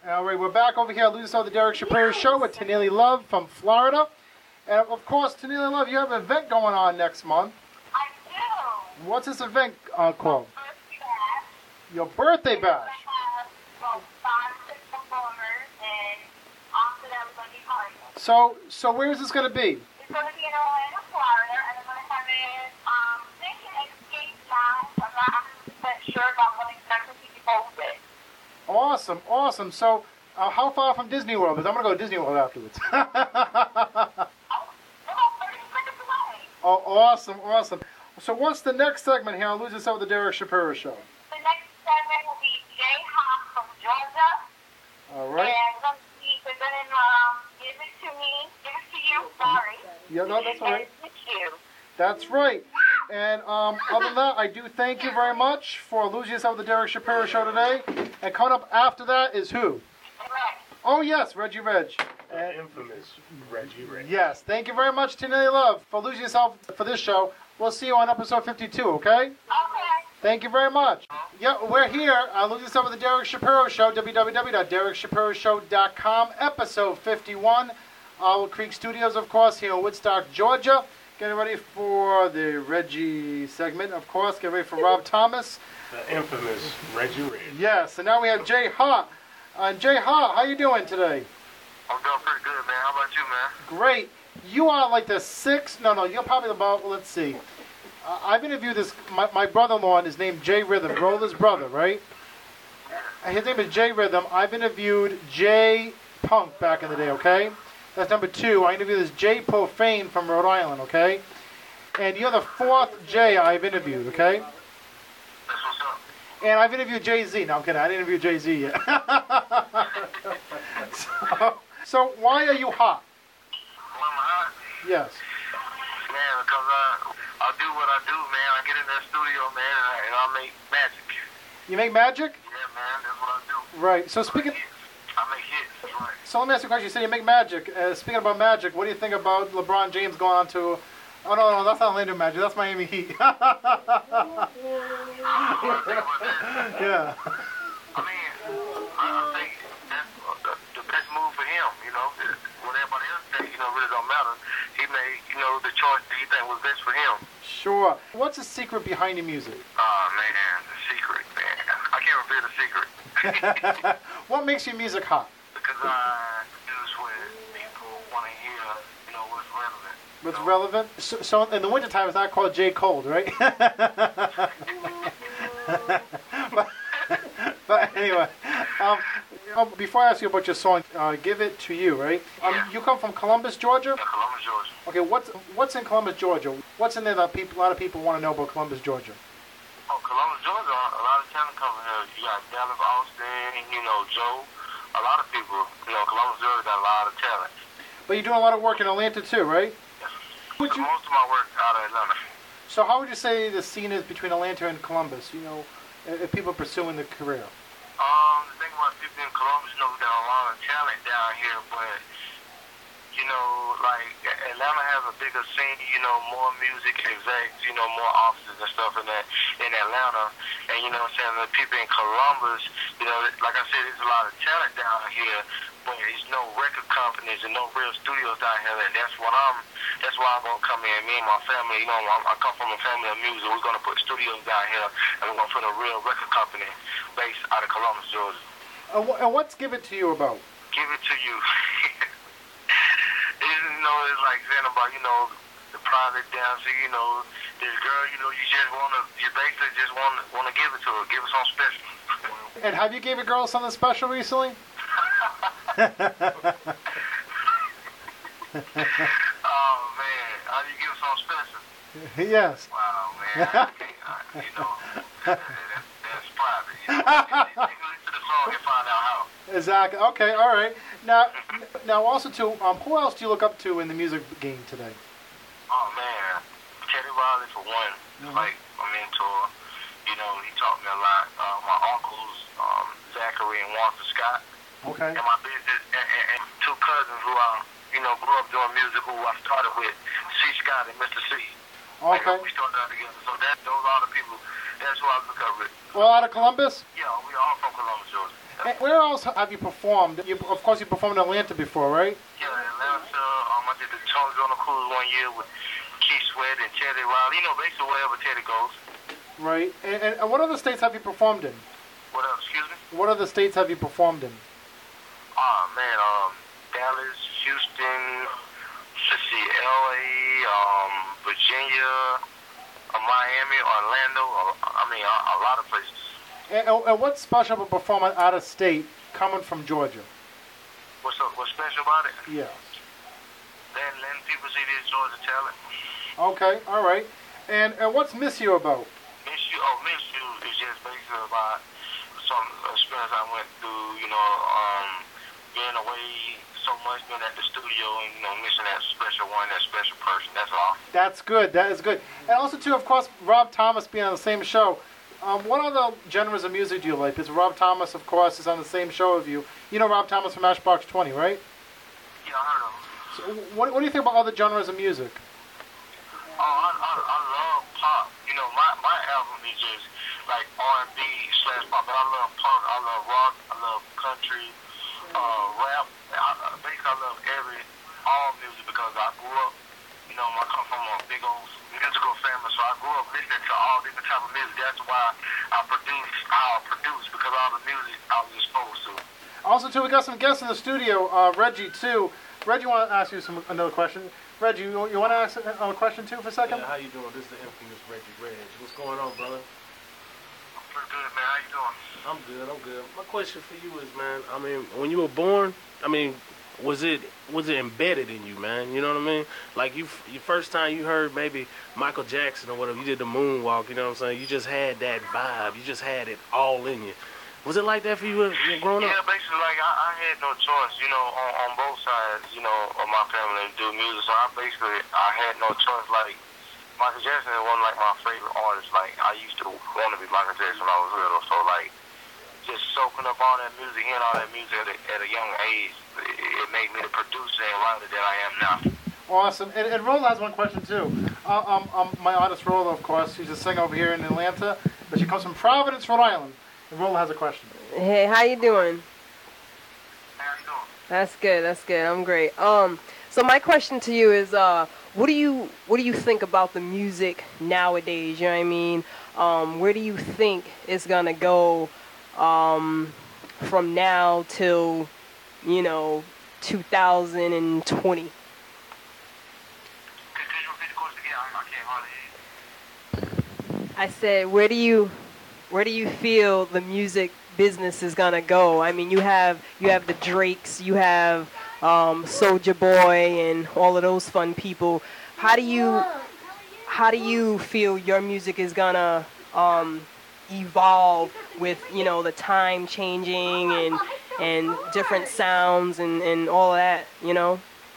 All right, we're back over here at Lose Yourself, the Derek Shapiro Show with Tanili Love from Florida. And of course, Tanili Love, you have an event going on next month. I do. What's this event called? Birthday bash. Your birthday bash. We're going to have 5, 6 performers, and after that we're going to be partying. So where is this going to be? It's going to be in Orlando, Florida, and I'm going to have it, thinking Escape Lounge. I'm not 100% sure about what exactly to be posted. Awesome, awesome. So how far from Disney World? Because I'm going to go to Disney World afterwards. We're about 30 minutes away. Oh, awesome, awesome. So what's the next segment here on Lose Yourself with the Derek Shapiro Show? The next segment will be Jay Hop from Georgia. All right. And they're going to give it to you, sorry. Yeah, no, that's all right. And it's you. That's right. And other than that, I do thank you very much for Lose Yourself with the Derek Shapiro Show today. And coming up after that is who? Oh, yes, Reggie Reg. The infamous Reggie Reg. Yes, thank you very much, Tanili Love, for Lose Yourself for this show. We'll see you on episode 52, okay? Okay. Thank you very much. Yeah, we're here on Lose Yourself with the Derek Shapiro Show, www.derekshapiroShow.com, episode 51. Owl Creek Studios, of course, here in Woodstock, Georgia. Getting ready for the Reggie segment, of course. Get ready for Rob Thomas. The infamous Reggie Reg. Yes, and now we have Jay Ha. Jay Ha, how you doing today? I'm doing pretty good, man. How about you, man? Great. You are like the sixth, you're probably about, let's see. I've interviewed my brother-in-law, and his name Jay Rhythm, Roller's brother, right? His name is Jay Rhythm. I've interviewed Jay Punk back in the day, okay? That's number 2. I interviewed this Jay Profane from Rhode Island, okay? And you're the 4th Jay I've interviewed, okay? That's what's up. And I've interviewed Jay-Z. No, I'm kidding. I didn't interview Jay-Z yet. so why are you hot? Why am I hot? Yes. Man, because I do what I do, man. I get in that studio, man, and I make magic. You make magic? Yeah, man. That's what I do. Right. So speaking... I make hits. That's right. So let me ask you a question. You said you make magic. Speaking about magic, what do you think about LeBron James going on to... Oh, no, that's not Orlando Magic. That's Miami Heat. Yeah. I mean, I think that's the best move for him, you know. What everybody else thinks, really don't matter. He made, the choice that he think was best for him. Sure. What's the secret behind your music? Oh, man, the secret, man. I can't reveal the secret. What makes your music hot? Because I produce when people want to hear, what's relevant. What's relevant? So in the wintertime, it's not called J. Cold, right? but anyway, before I ask you about your song, Give It To You, right? You come from Columbus, Georgia? Yeah, Columbus, Georgia. Okay, what's in Columbus, Georgia? What's in there that a lot of people want to know about Columbus, Georgia? Oh, Columbus, Georgia, a lot of talent coming here. You got Dallas Austin, Joe. A lot of people, Columbus, Georgia got a lot of talent. But you're doing a lot of work in Atlanta too, right? Yes. Most of my work out of Atlanta. So how would you say the scene is between Atlanta and Columbus, if people are pursuing the career? The thing about people in Columbus, we got a lot of talent down here, but, like Atlanta has a bigger scene, more music execs, more offices and stuff in Atlanta. And, the people in Columbus, like I said, there's a lot of talent down here, but there's no record companies and no real studios down here. And that's why I'm going to come in. Me and my family, I come from a family of music. We're going to put studios down here, and we're going to put a real record company based out of Columbus, Georgia. And what's Give It To You about? Give It To You. It's like saying about, the private dancer, this girl, you basically just want to give it to her, give her something special. And have you gave a girl something special recently? Oh, man, how do you give her something special? Yes. Wow, man, I can't, that's private. You listen to the song and find out how. Exactly. Okay. All right. Now, also too, who else do you look up to in the music game today? Oh man, Teddy Riley for one. Like my mentor. He taught me a lot. My uncles, Zachary and Walter Scott. Okay. And my business and 2 cousins who grew up doing music. Who I started with, C. Scott and Mr. C. Okay. We started out together. So those are the people. That's who I look up with. All out of Columbus? Yeah, we all from Columbus, Georgia. And where else have you performed? Of course, you performed in Atlanta before, right? Yeah, Atlanta. I did the Tony on the Cruise one year with Keith Sweat and Teddy Riley. You know, basically wherever Teddy goes. Right. And what other states have you performed in? What else? Excuse me? What other states have you performed in? Oh, man, Dallas, Houston, let's see, LA, Virginia, Miami, Orlando. I mean, a lot of places. And what's special about performing out of state coming from Georgia? What's special about it? Yes. Letting people see this Georgia talent. Okay, all right. And what's Miss You about? Miss You is just basically about some experience I went through, being away so much, being at the studio and, missing that special one, that special person. That's all. That's good. That is good. And also, too, of course, Rob Thomas being on the same show. What other genres of music do you like? Because Rob Thomas, of course, is on the same show as you. You know Rob Thomas from Matchbox 20, right? Yeah, I heard of him. So what do you think about other genres of music? Oh, I love pop. My album is just like R&B/pop, but I love punk, I love rock, I love country, rap. Basically, I love all music because I grew up, I come from a big old musical family, so I grew up listening to all different type of music. That's why I produce, because all the music I was exposed to. Also, too, we got some guests in the studio, Reggie, too. Reggie, want to ask you another question. Reggie, you want to ask a question, too, for a second? Yeah, how you doing? This is the infamous Reggie Reg. What's going on, brother? I'm pretty good, man. How you doing? I'm good. My question for you is, man, I mean, when you were born, I mean, was it embedded in you, man? You know what I mean? Like, your first time you heard maybe Michael Jackson or whatever, you did the moonwalk, you know what I'm saying? You just had that vibe. You just had it all in you. Was it like that for you growing up? Yeah, basically, like, I had no choice, on both sides, of my family to do music. So I had no choice. Like, Michael Jackson is one of, like, my favorite artists. Like, I used to want to be Michael Jackson when I was little. So, like, just soaking up all that music, hearing all that music at a young age, it made me the producer and writer that I am now. Awesome. And Rolla has one question, too. My artist, Rolla, of course, she's a singer over here in Atlanta, but she comes from Providence, Rhode Island. Rolla has a question. Hey, how you doing? How you doing? That's good. I'm great. So my question to you is, what do you think about the music nowadays? You know what I mean? Where do you think it's gonna go from now till 2020? I said, where do you feel the music business is gonna go? I mean, you have the Drakes, you have Soulja Boy, and all of those fun people. How do you feel your music is gonna evolve with the time changing and different sounds and all of that? Well,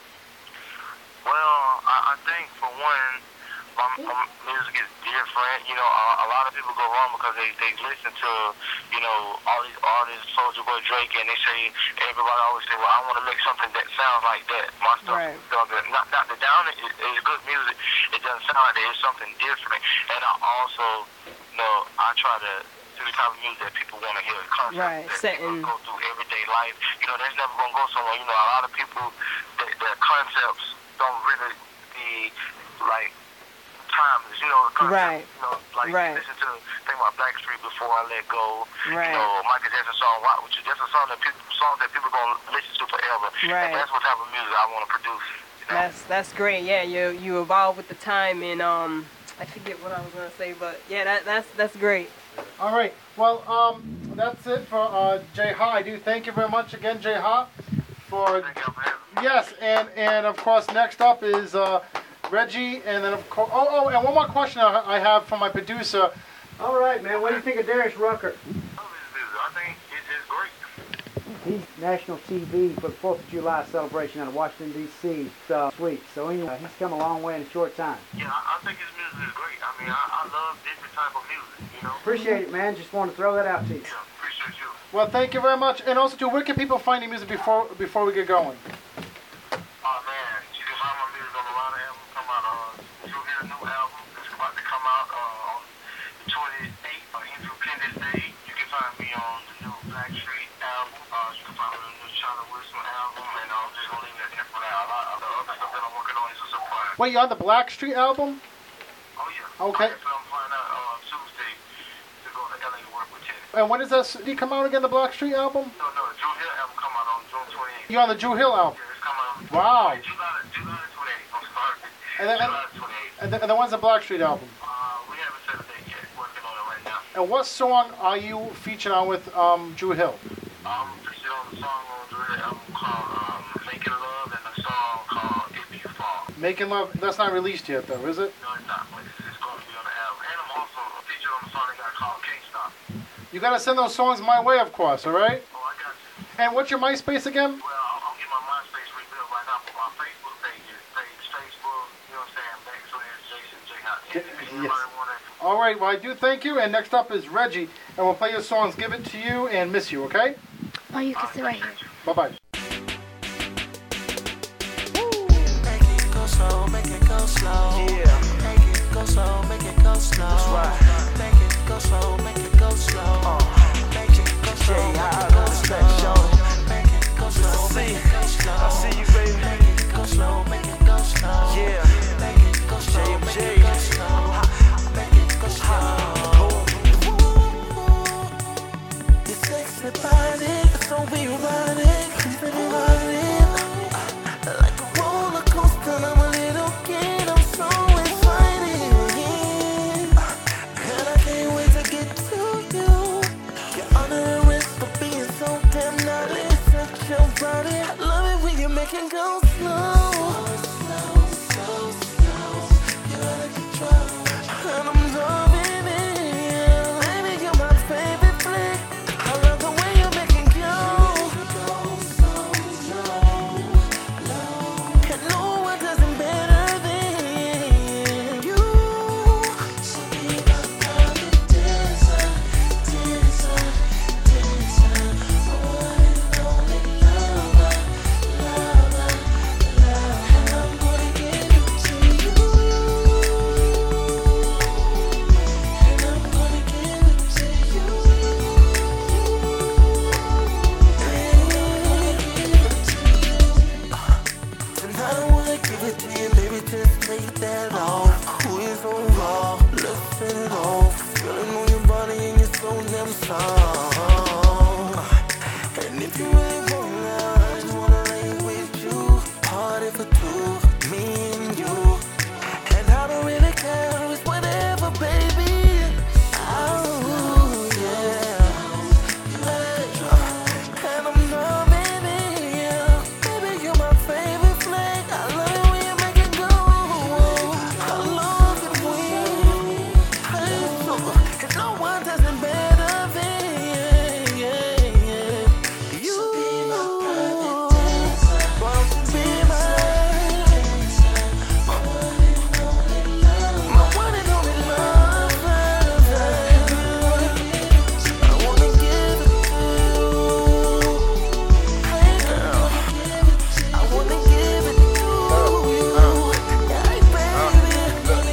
I think for one, my music is different. A lot of people go wrong because they listen to, all these artists, Soulja Boy, Drake, and everybody always say, well, I want to make something that sounds like that. My stuff doesn't, not the down, it's good music. It doesn't sound like that. It's something different. And I also, I try to do the type of music that people want to hear. Concepts that people go through everyday life. That's never going to go somewhere. A lot of people, their concepts don't really be like timeless, the concept, right. Listen to think about Blackstreet Before I Let Go, right. Michael Jackson song, Rock With You. That's a songs that people gonna listen to forever. Right. And that's what type of music I want to produce. That's great. Yeah, you evolve with the time, and I forget what I was gonna say, but yeah, that's great. All right. Well, that's it for Jay Ha. I do thank you very much again, Jay Ha, for yes, and of course next up is Reggie, and then of course, and one more question I have from my producer. All right, man. What do you think of Darius Rucker? I think it's great. He's national TV for the 4th of July celebration out of Washington, D.C. Sweet. So anyway, he's come a long way in a short time. Yeah, I think his music is great. I mean, I love different type of music, Appreciate it, man. Just wanted to throw that out to you. Yeah, appreciate you. Well, thank you very much. And also, too, where can people find your music before we get going? Oh, man. You can find my music on the Lana album. You'll hear a new album that's about to come out on the 28th, Independence Day. new Charlie Wilson album, and I'm just gonna leave it there for now. A lot of the other stuff that I'm working on is a surprise. Wait, you on the Blackstreet album? Oh yeah. Okay. So I'm flying out Tuesday to go to LA to work with Teddy. And when does that CD come out again, the Blackstreet album? No, Drew Hill album come out on June 28th. You're on the Drew Hill album? Yeah, it's coming out. Wow. July 28th. I'm sorry. And then, July 28th. and then when's the Blackstreet album? We haven't set a date yet. Working on it right now. And what song are you featured on with Drew Hill? I'm featured on the song on Drew Hill album called Making Love and the song called If You Fall. Making Love, that's not released yet though, is it? No, it's not, but it's going to be on the album. And I'm also featured on the song they got called Can't Stop. You gotta send those songs my way, of course, alright? Oh, I got you. And what's your MySpace again? Well, I'll get my MySpace rebuilt right now, but my Facebook page is Facebook, you know what I'm saying, /Jason J. Hot. Anybody want to... Alright, well I do thank you, and next up is Reggie, and we'll play your songs Give It To You and Miss You, okay? Oh, you can sit right here. Bye-bye. Make it go slow, make it go slow. Yeah. Make it go slow, make it go slow. That's right. Make it go slow, make it go slow. Make it go slow, make it go slow. Make it go slow, make it go slow. I see you, baby. Make it go slow, make it go slow. Yeah. Make it go slow, make it go slow. Make it go slow. Your sexy body, so be erotic, keep it erotic. Like a roller coaster, I'm a little kid, I'm so excited. And I can't wait to get to you. You're under arrest for being so damn naughty. Touch your body, I love it when you make it go slow. Slow, you're out of control. And I'm loving it, baby, you're my favorite flick. I love the way you make it go. And no one does it better than you. So be my private dancer. My one and only lover. And I'm gonna give it to you. And I'm gonna give it to you. Tonight I wanna give it to you, baby, just take that off. Who is so raw, let's set it off. Feeling on your body and you're so damn soft. And if you really want now, I just wanna lay with you. Party for two, me and you. And I don't really care, it's whatever, baby. Oh, yeah. And I'm loving it, yeah. Baby, you're my favorite flag. I love it when you make it go. I love it when you and no one does it better than you. So be my private dancer. Won't you be my one and only lover? My one and only lover. I wanna give it to you. Hey girl, I wanna give it to you. Hey baby,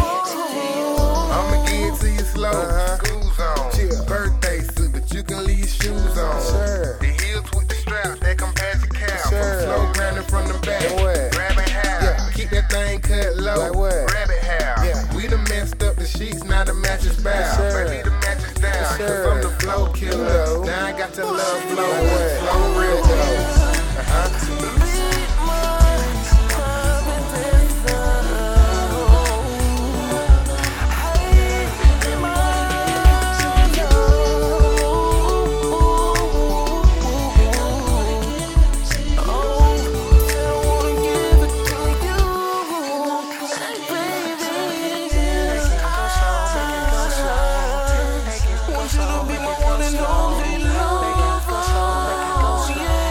I'ma give it to you slow. School's on. Birthday suit, but you can leave your shoes on. The heels with the straps that come past your calf. Slow grinding from the back. Grab it half. Keep that thing cut low. Grab it half. We done messed up the sheets, now the mattress bow. But leave the mattress down, cause I'm the flow killer. Now I got to love flow. Flow real close. Want you to be my one and only love. Yeah.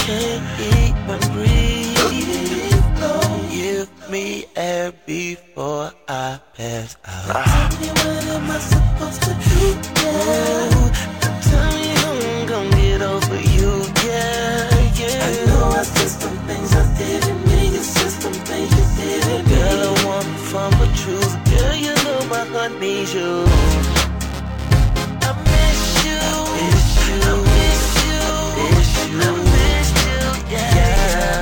can't even breathe. Give me air before I pass out. Tell me what am I supposed to do? Tell me how I'm gonna get over you. Yeah. I know I said some things I didn't mean. You said some things you didn't mean. Girl, I want from the truth. Girl, you know my heart needs you. I miss you. I miss you. I miss you. I miss you. Yeah.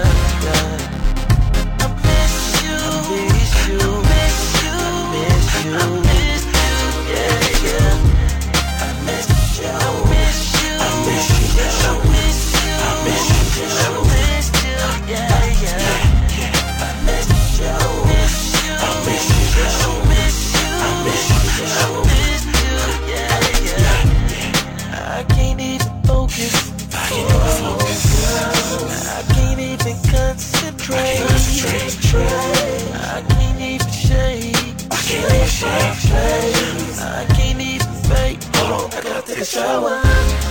I miss you. I miss you. I miss you. I miss you. Yeah. I miss you. I miss you. I miss you. I miss you. I miss you. I miss you. Yeah. I miss you. I miss you. I miss you. I miss you. I miss you. Yeah. I can't even focus. I can't even concentrate. I can't even shake. I can't even fake. I gotta take a shower.